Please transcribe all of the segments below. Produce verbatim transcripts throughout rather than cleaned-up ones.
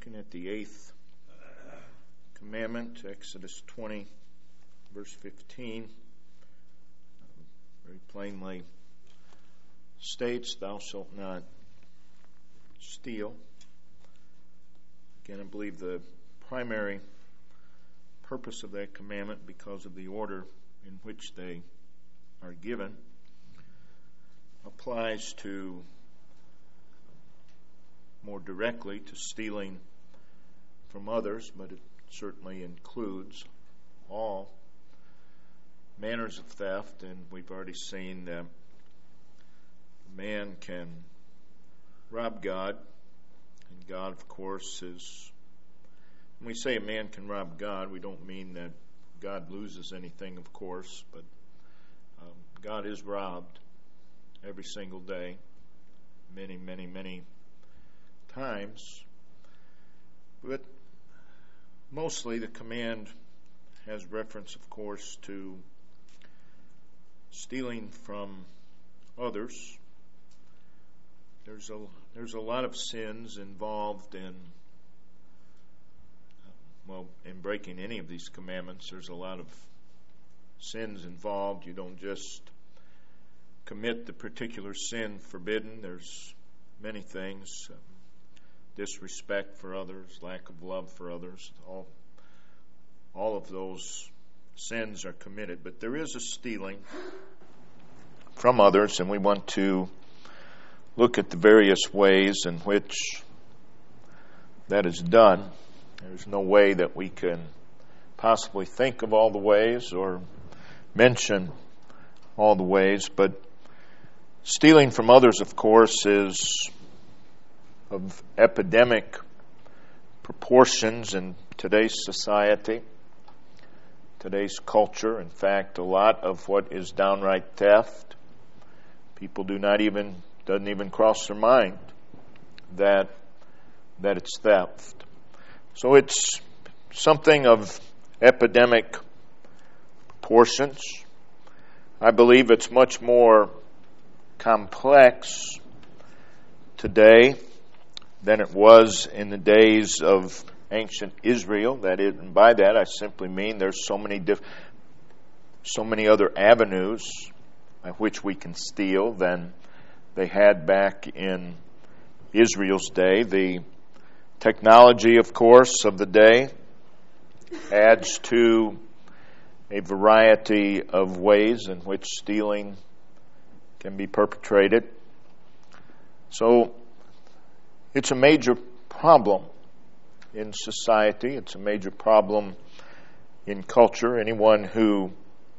Looking at the eighth commandment, Exodus twenty, verse fifteen, um, very plainly states, "Thou shalt not steal." Again, I believe the primary purpose of that commandment, because of the order in which they are given, applies to more directly to stealing from others, but it certainly includes all manners of theft. And we've already seen that man can rob God, and God, of course, is, when we say a man can rob God, we don't mean that God loses anything, of course, but um, God is robbed every single day, many, many, many times. But mostly the command has reference, of course, to stealing from others. There's a there's a lot of sins involved in well in breaking any of these commandments. There's a lot of sins involved. You don't just commit the particular sin forbidden. There's many things. Um, disrespect for others, lack of love for others, all all of those sins are committed. But there is a stealing from others, and we want to look at the various ways in which that is done. There's no way that we can possibly think of all the ways or mention all the ways, but stealing from others, of course, is of epidemic proportions in today's society, today's culture. In fact, a lot of what is downright theft, people do not even, doesn't even cross their mind that that it's theft. So it's something of epidemic proportions. I believe it's much more complex today than it was in the days of ancient Israel. That is, and by that I simply mean there's so many diff- so many other avenues by which we can steal than they had back in Israel's day. The technology, of course, of the day adds to a variety of ways in which stealing can be perpetrated. So it's a major problem in society. It's a major problem in culture. Anyone who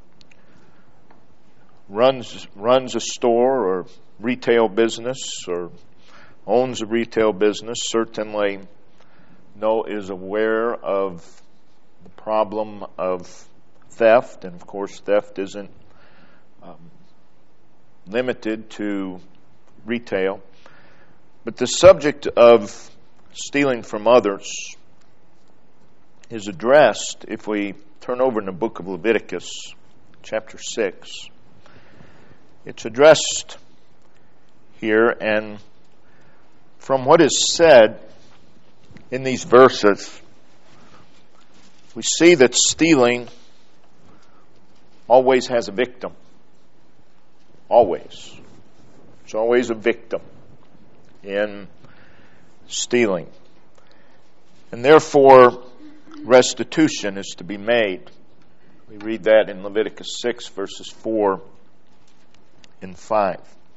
runs runs a store or retail business or owns a retail business certainly know is aware of the problem of theft. And of course, theft isn't um, limited to retail. But the subject of stealing from others is addressed if we turn over in the book of Leviticus, chapter six. It's addressed here, and from what is said in these verses, we see that stealing always has a victim. Always. There's always a victim in stealing. And therefore, restitution is to be made. We read that in Leviticus six, verses four and five.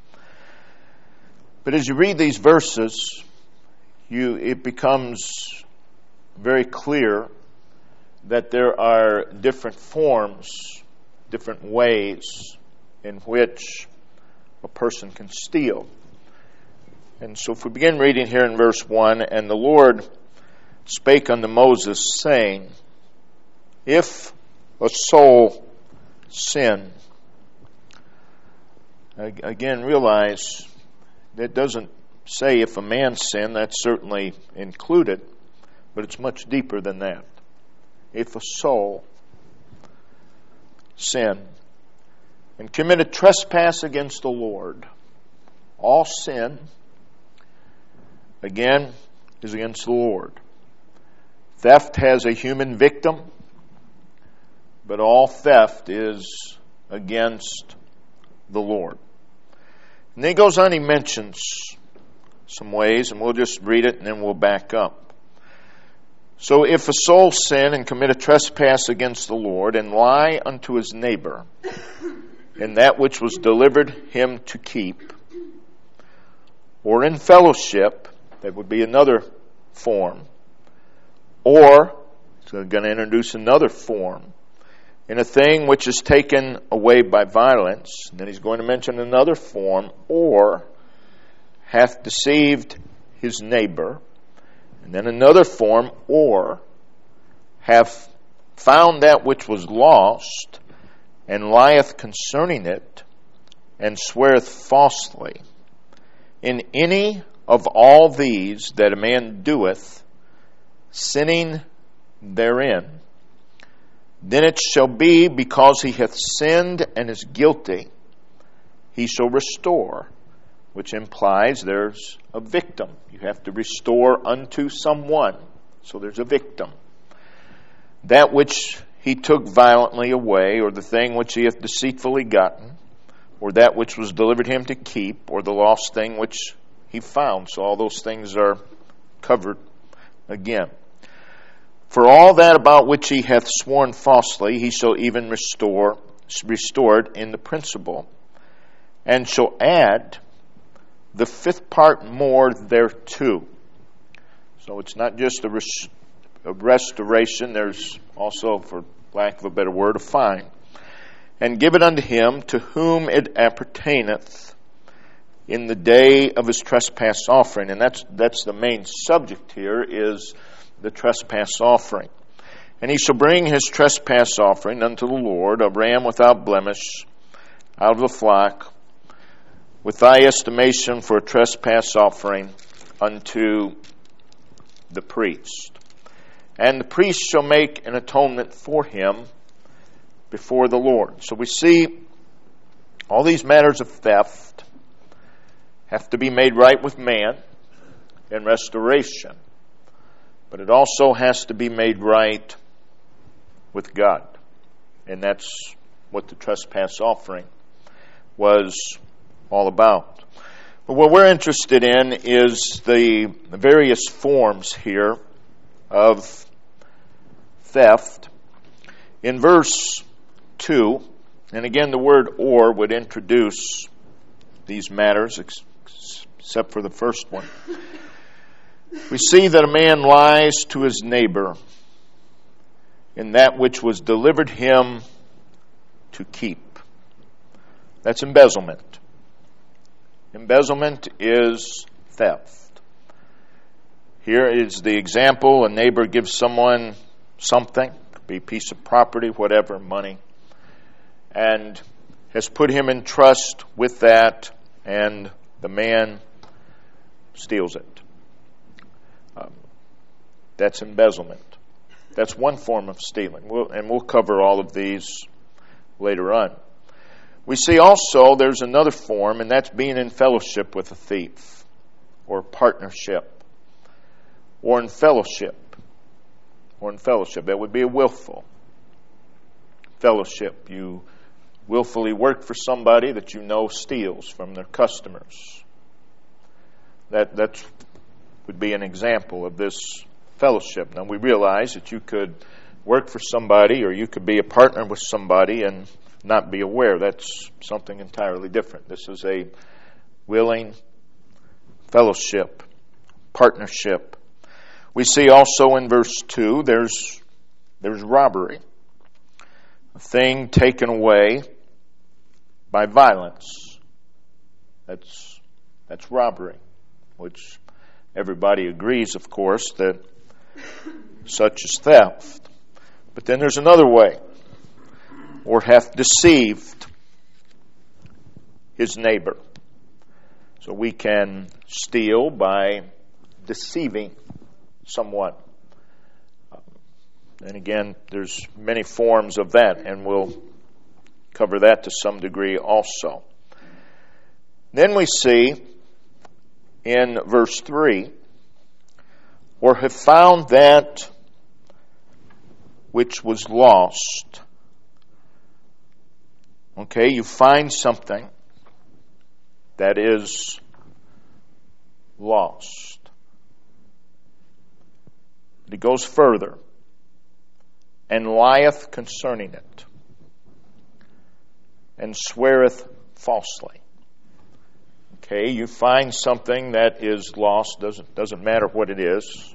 But as you read these verses, you it becomes very clear that there are different forms, different ways in which a person can steal. And so if we begin reading here in verse one, "And the Lord spake unto Moses, saying, If a soul sin," again, realize that doesn't say if a man sin, that's certainly included, but it's much deeper than that. If a soul sin and commit a trespass against the Lord, all sin, again, is against the Lord. Theft has a human victim, but all theft is against the Lord. And then he goes on, he mentions some ways, and we'll just read it and then we'll back up. So if a soul sin and commit a trespass against the Lord and lie unto his neighbor in that which was delivered him to keep, or in fellowship, that would be another form, or, so I'm going to introduce another form, in a thing which is taken away by violence, and then he's going to mention another form, or hath deceived his neighbor, and then another form, or hath found that which was lost, and lieth concerning it, and sweareth falsely. In any of all these that a man doeth, sinning therein, then it shall be, because he hath sinned and is guilty, he shall restore, which implies there's a victim. You have to restore unto someone. So there's a victim. That which he took violently away, or the thing which he hath deceitfully gotten, or that which was delivered him to keep, or the lost thing which he found. So all those things are covered again. For all that about which he hath sworn falsely, he shall even restore, restored in the principal, and shall add the fifth part more thereto. So it's not just a, res- a restoration, there's also, for lack of a better word, a fine. And give it unto him to whom it appertaineth in the day of his trespass offering. And that's that's the main subject here, is the trespass offering. And he shall bring his trespass offering unto the Lord, a ram without blemish, out of the flock, with thy estimation for a trespass offering unto the priest. And the priest shall make an atonement for him before the Lord. So we see all these matters of theft have to be made right with man in restoration. But it also has to be made right with God. And that's what the trespass offering was all about. But what we're interested in is the various forms here of theft. In verse two, and again the word or would introduce these matters, except for the first one. We see that a man lies to his neighbor in that which was delivered him to keep. That's embezzlement. Embezzlement is theft. Here is the example. A neighbor gives someone something, could be a piece of property, whatever, money, and has put him in trust with that, and the man steals it. Um, that's embezzlement. That's one form of stealing, we'll, and we'll cover all of these later on. We see also there's another form, and that's being in fellowship with a thief, or partnership, or in fellowship, or in fellowship. That would be a willful fellowship. You willfully work for somebody that you know steals from their customers. That that would be an example of this fellowship. Now we realize that you could work for somebody, or you could be a partner with somebody and not be aware. That's something entirely different. This is a willing fellowship, partnership. We see also in verse two, there's there's robbery. A thing taken away by violence. That's that's robbery, which everybody agrees, of course, that such is theft. But then there's another way. Or hath deceived his neighbor. So we can steal by deceiving someone. And again, there's many forms of that, and we'll cover that to some degree also. Then we see in verse three, or have found that which was lost. Okay, you find something that is lost. But he goes further. And lieth concerning it, and sweareth falsely. Okay, you find something that is lost, doesn't doesn't matter what it is,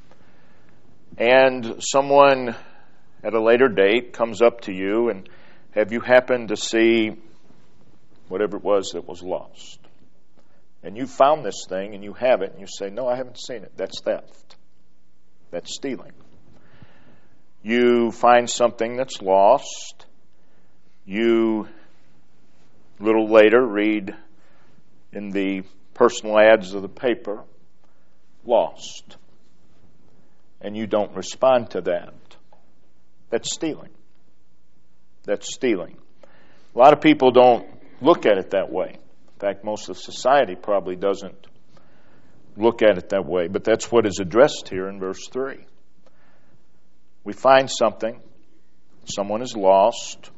and someone at a later date comes up to you and, have you happened to see whatever it was that was lost? And you found this thing and you have it, and you say, no, I haven't seen it. That's theft. That's stealing. You find something that's lost. You, a little later, read in the personal ads of the paper, lost. And you don't respond to that. That's stealing. That's stealing. A lot of people don't look at it that way. In fact, most of society probably doesn't look at it that way. But that's what is addressed here in verse three. We find something, someone is lost,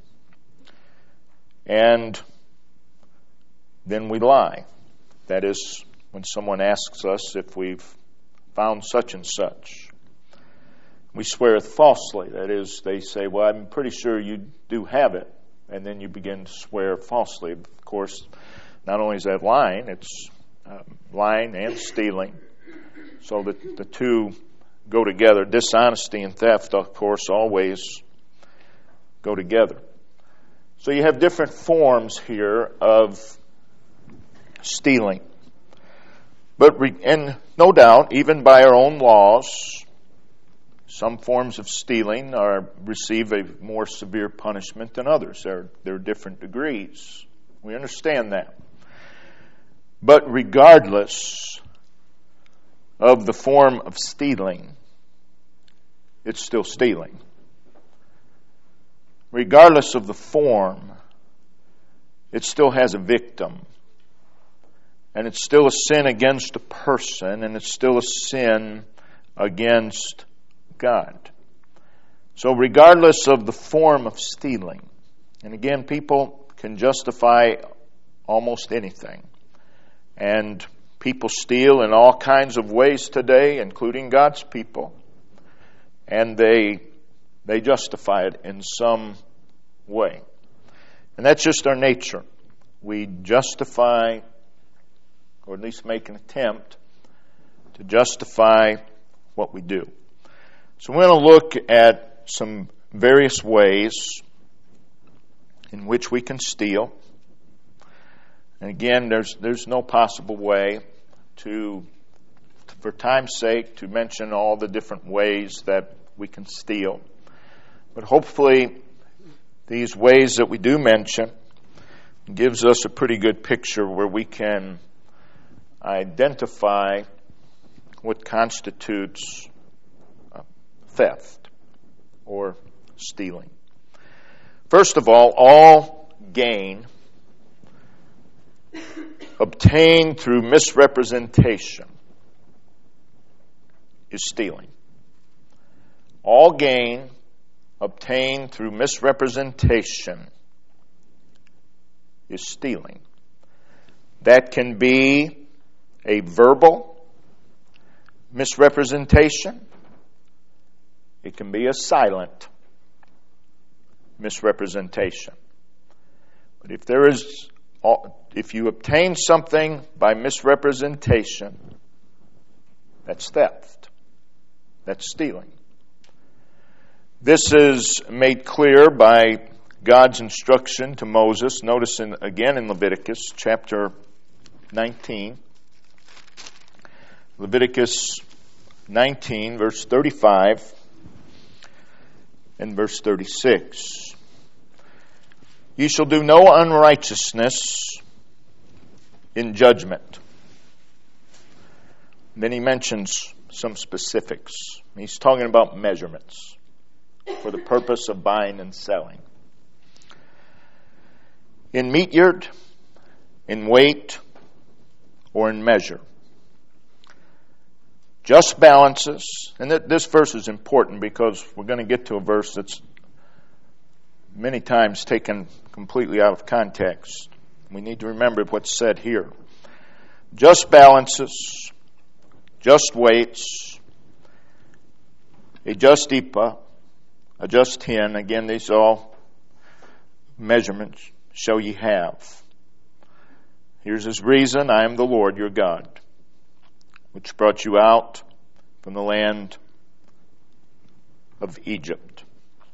and then we lie. That is, when someone asks us if we've found such and such. We sweareth falsely. That is, they say, well, I'm pretty sure you do have it. And then you begin to swear falsely. Of course, not only is that lying, it's uh, lying and stealing. So the, the two go together. Dishonesty and theft, of course, always go together. So you have different forms here of stealing. But, re- and no doubt, even by our own laws, some forms of stealing are receive a more severe punishment than others. There, there are different degrees. We understand that. But regardless of the form of stealing, it's still stealing. Regardless of the form, it still has a victim. And it's still a sin against a person, and it's still a sin against God. So regardless of the form of stealing, and again, people can justify almost anything. And people steal in all kinds of ways today, including God's people. And they they justify it in some way. And that's just our nature. We justify, or at least make an attempt to justify what we do. So we're going to look at some various ways in which we can steal. And again, there's there's no possible way to, for time's sake, to mention all the different ways that we can steal. But hopefully, these ways that we do mention gives us a pretty good picture where we can identify what constitutes theft or stealing. First of all, all gain obtained through misrepresentation is stealing. All gain obtained through misrepresentation is stealing. That can be a verbal misrepresentation. It can be a silent misrepresentation. But if there is, if you obtain something by misrepresentation, that's theft. That's stealing. This is made clear by God's instruction to Moses. Notice in, again in Leviticus chapter nineteen. Leviticus nineteen, verse thirty-five and verse thirty-six. Ye shall do no unrighteousness in judgment. Then he mentions some specifics. He's talking about measurements for the purpose of buying and selling. In meat yard, in weight, or in measure. just balances. And th- this verse is important because we're going to get to a verse that's many times taken completely out of context. We need to remember what's said here. Just balances, just weights, a just ephah, a just hin. Again, these are all measurements shall ye have. Here's his reason: I am the Lord your God, which brought you out from the land of Egypt.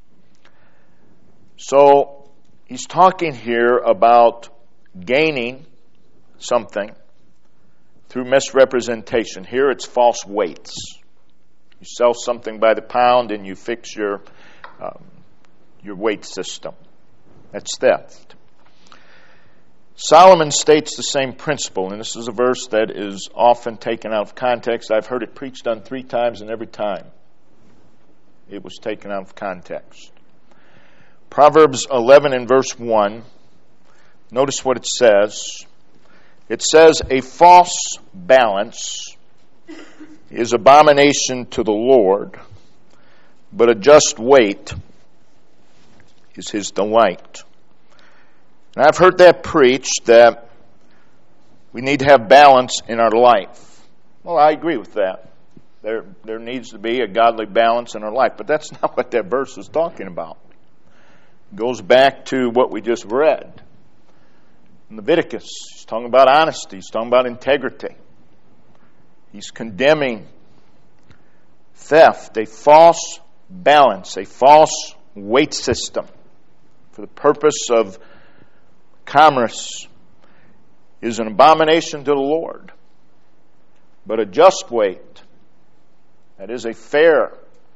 So he's talking here about gaining something through misrepresentation. Here it's false weights. You sell something by the pound and you fix your um, your weight system. That's theft. Solomon states the same principle, and this is a verse that is often taken out of context. I've heard it preached on three times, and every time it was taken out of context. Proverbs eleven and verse one, notice what it says. It says, a false balance is abomination to the Lord, but a just weight is his delight. And I've heard that preached, that we need to have balance in our life. Well, I agree with that. There, there needs to be a godly balance in our life, but that's not what that verse is talking about. It goes back to what we just read. In Leviticus, he's talking about honesty. He's talking about integrity. He's condemning theft, a false balance, a false weight system for the purpose of commerce is an abomination to the Lord. But a just weight, that is a fair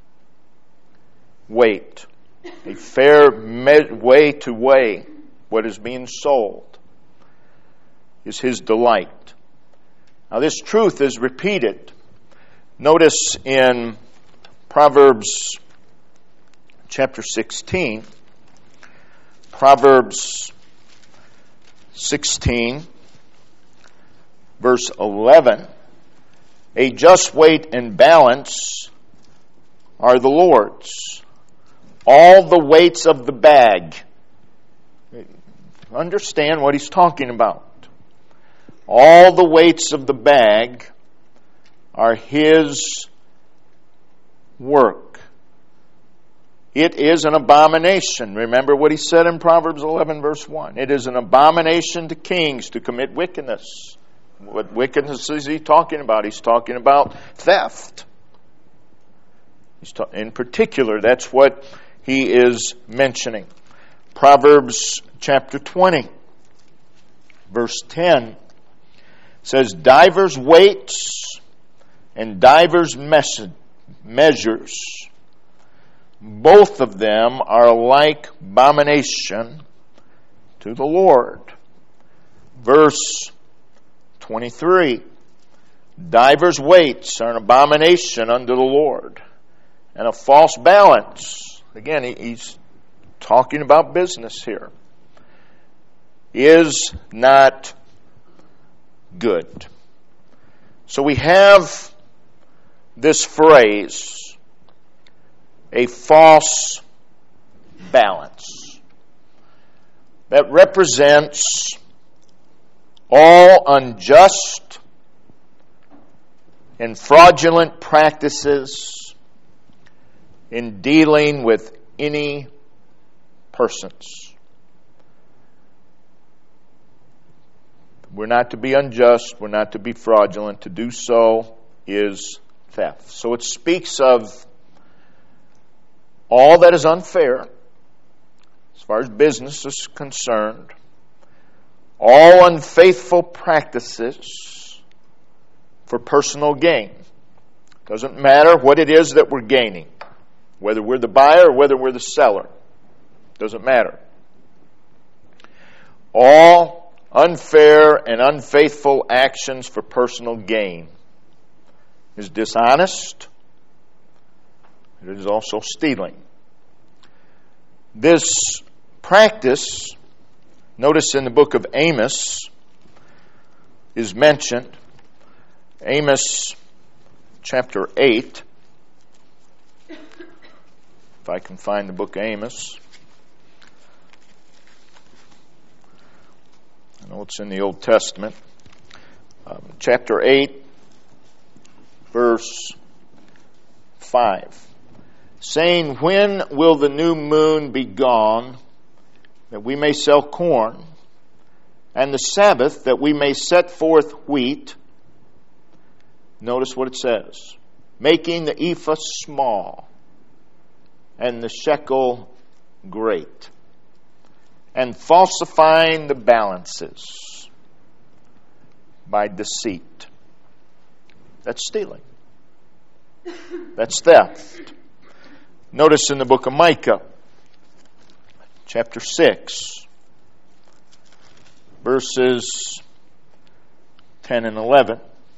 weight, a fair me- way to weigh what is being sold, is his delight. Now this truth is repeated. Notice in Proverbs chapter sixteen, Proverbs sixteen, verse eleven, a just weight and balance are the Lord's. All the weights of the bag. Understand what he's talking about. All the weights of the bag are his work. It is an abomination. Remember what he said in Proverbs eleven, verse one. It is an abomination to kings to commit wickedness. What wickedness is he talking about? He's talking about theft. He's ta- in particular, that's what he is mentioning. Proverbs chapter twenty, verse ten says, divers weights and divers mes- measures, both of them are alike abomination to the Lord. Verse twenty-three, divers weights are an abomination unto the Lord, and a false balance, again he's talking about business here, is not good. So we have this phrase, a false balance, that represents all unjust and fraudulent practices in dealing with any persons. We're not to be unjust. We're not to be fraudulent. To do so is theft. So it speaks of all that is unfair as far as business is concerned, all unfaithful practices for personal gain. Doesn't matter what it is that we're gaining, whether we're the buyer or whether we're the seller. Doesn't matter. All unfair and unfaithful actions for personal gain is dishonest. It is also stealing. This practice, notice in the book of Amos, is mentioned. Amos chapter eight. If I can find the book of Amos. I know it's in the Old Testament. Um, chapter eight, verse five. Saying, when will the new moon be gone, that we may sell corn, and the Sabbath, that we may set forth wheat? Notice what it says. Making the ephah small, and the shekel great, and falsifying the balances by deceit. That's stealing. That's theft. Notice in the book of Micah, chapter six, verses ten and eleven.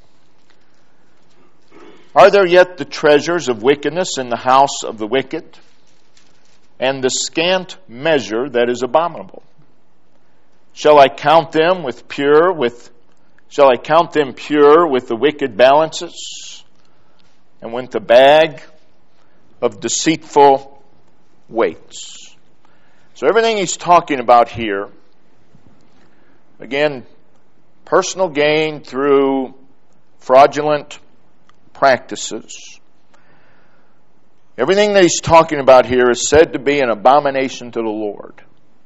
Are there yet the treasures of wickedness in the house of the wicked, and the scant measure that is abominable? Shall I count them with pure with shall I count them pure with the wicked balances, and with the bag of deceitful weights? So everything he's talking about here, again, personal gain through fraudulent practices. Everything that he's talking about here is said to be an abomination to the Lord.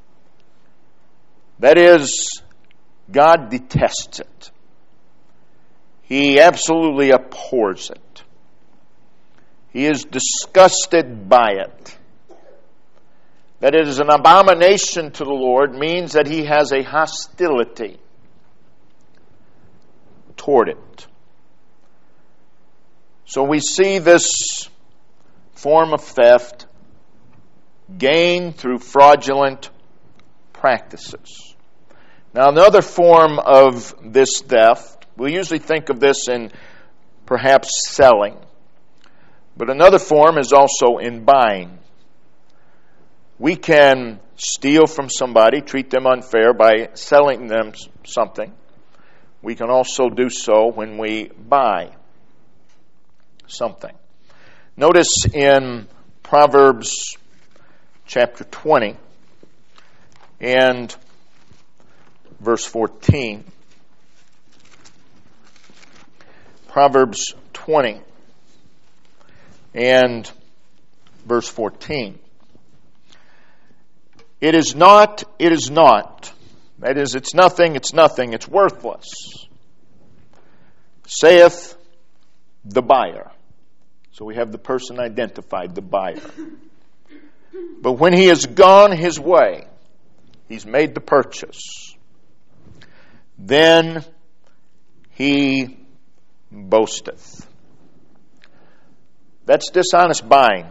That is, God detests it. He absolutely abhors it. He is disgusted by it. That it is an abomination to the Lord means that he has a hostility toward it. So we see this form of theft gained through fraudulent practices. Now, another form of this theft, we usually think of this in perhaps selling, but another form is also in buying. We can steal from somebody, treat them unfair by selling them something. We can also do so when we buy something. Notice in Proverbs chapter twenty and verse fourteen. Proverbs twenty and verse fourteen. It is not, it is not. That is, it's nothing, it's nothing, it's worthless, saith the buyer. So we have the person identified, the buyer. But when he has gone his way, he's made the purchase, then he boasteth. That's dishonest buying.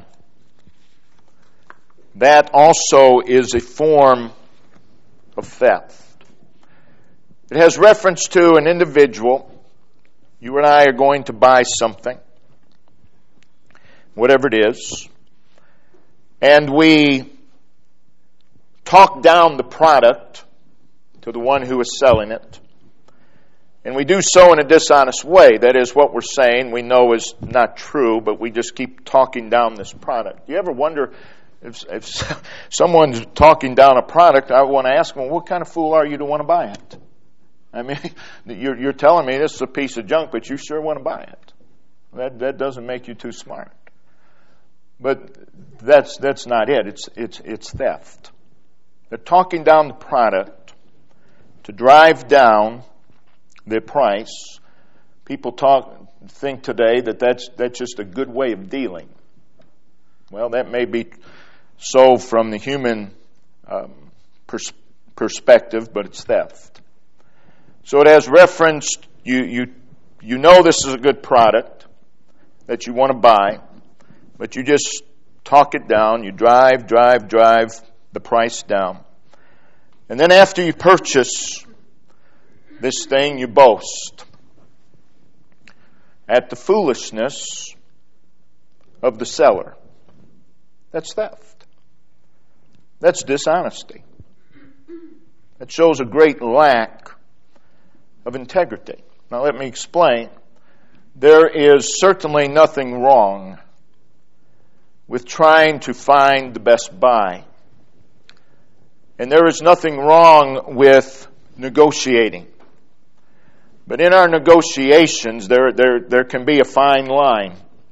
That also is a form of theft. It has reference to an individual. You and I are going to buy something, whatever it is, and we talk down the product to the one who is selling it, and we do so in a dishonest way. That is, what we're saying we know is not true, but we just keep talking down this product. Do you ever wonder if, if someone's talking down a product, I want to ask them, what kind of fool are you to want to buy it? I mean, you're, you're telling me this is a piece of junk, but you sure want to buy it. That that doesn't make you too smart. But that's that's not it. It's it's it's theft. They're talking down the product to drive down the price. People talk think today that that's that's just a good way of dealing. Well, that may be so from the human um, pers- perspective, but it's theft. So it has reference. You you you know this is a good product that you want to buy, but you just talk it down. You drive, drive, drive the price down. And then after you purchase this thing, you boast at the foolishness of the seller. That's theft. That's dishonesty. That shows a great lack of integrity. Now let me explain. There is certainly nothing wrong with trying to find the best buy. And there is nothing wrong with negotiating. But in our negotiations, there, there, there can be a fine line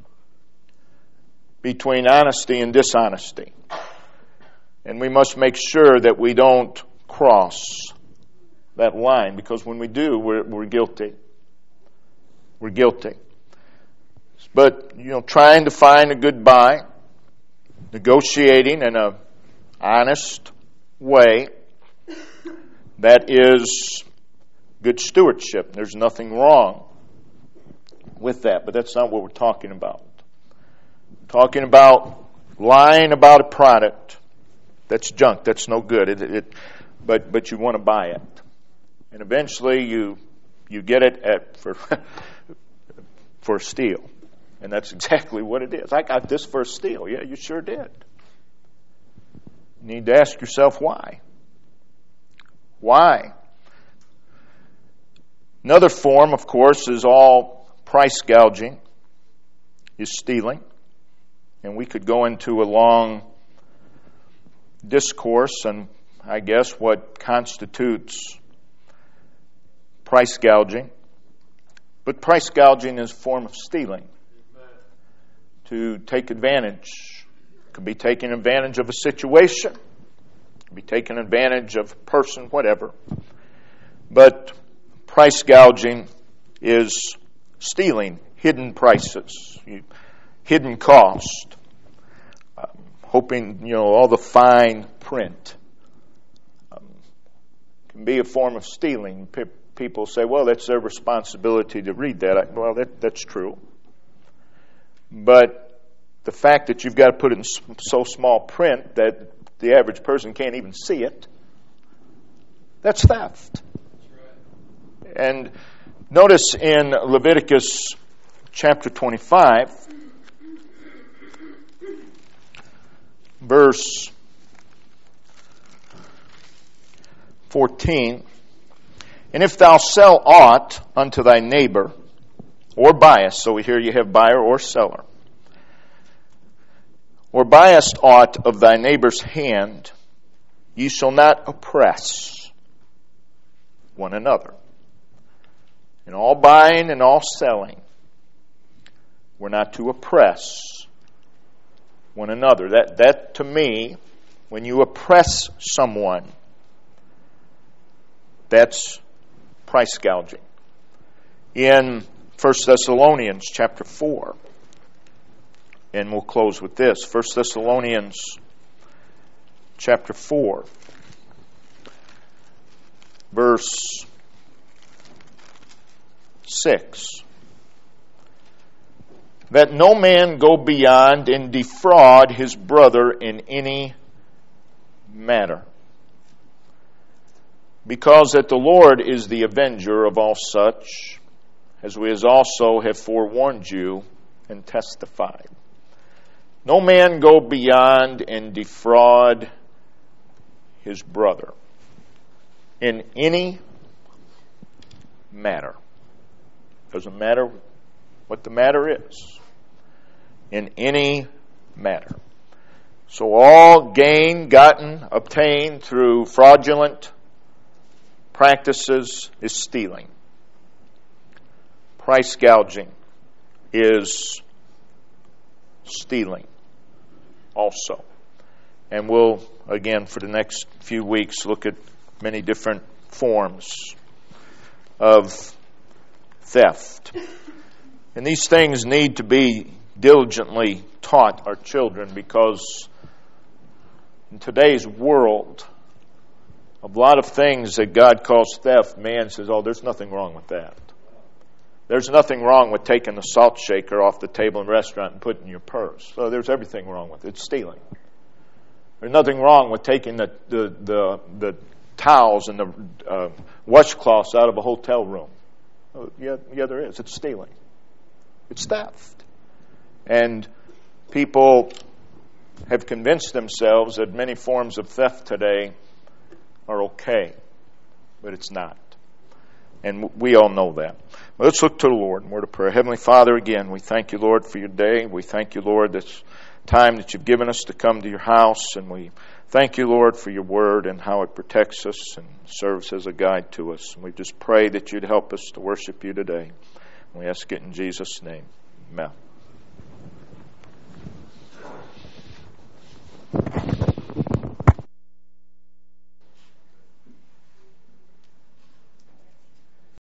between honesty and dishonesty. And we must make sure that we don't cross that line, because when we do, we're, we're guilty. We're guilty. But, you know, trying to find a good buy, negotiating in an honest way, that is good stewardship. There's nothing wrong with that, but that's not what we're talking about. We're talking about lying about a product. That's junk. That's no good. It, it, but but you want to buy it, and eventually you you get it at for for a steal, and that's exactly what it is. I got this for a steal. Yeah, you sure did. You need to ask yourself why. Why? Another form, of course, is all price gouging, is stealing, and we could go into a long discourse on, I guess, what constitutes price gouging. But price gouging is a form of stealing. To take advantage. It could be taking advantage of a situation. It could be taking advantage of a person, whatever. But price gouging is stealing hidden prices, hidden cost. Hoping, you know, all the fine print um, can be a form of stealing. P- people say, well, that's their responsibility to read that. I, well, that, that's true. But the fact that you've got to put it in so small print that the average person can't even see it, that's theft. That's right. And notice in Leviticus chapter twenty-five, verse fourteen, and if thou sell aught unto thy neighbor, or buyest, so here you have buyer or seller, or buyest aught of thy neighbor's hand, ye shall not oppress one another. In all buying and all selling, we're not to oppress one another. That, that to me, when you oppress someone, that's price gouging. In First Thessalonians chapter four, and we'll close with this. First Thessalonians chapter four, verse six. That no man go beyond and defraud his brother in any matter. Because that the Lord is the avenger of all such, as we as also have forewarned you and testified. No man go beyond and defraud his brother in any matter. Doesn't matter what the matter is. In any matter. So all gain gotten, obtained through fraudulent practices is stealing. Price gouging is stealing also. And we'll, again, for the next few weeks, look at many different forms of theft. And these things need to be diligently taught our children, because in today's world, a lot of things that God calls theft, man says, oh, there's nothing wrong with that. There's nothing wrong with taking the salt shaker off the table in a restaurant and putting it in your purse. So there's everything wrong with it. It's stealing. There's nothing wrong with taking the the the, the towels and the uh, washcloths out of a hotel room. Oh, yeah, yeah, there is. It's stealing. It's theft. And people have convinced themselves that many forms of theft today are okay, but it's not. And we all know that. Let's look to the Lord in word of prayer. Heavenly Father, again, we thank you, Lord, for your day. We thank you, Lord, this time that you've given us to come to your house. And we thank you, Lord, for your word and how it protects us and serves as a guide to us. And we just pray that you'd help us to worship you today. We ask it in Jesus' name. Amen.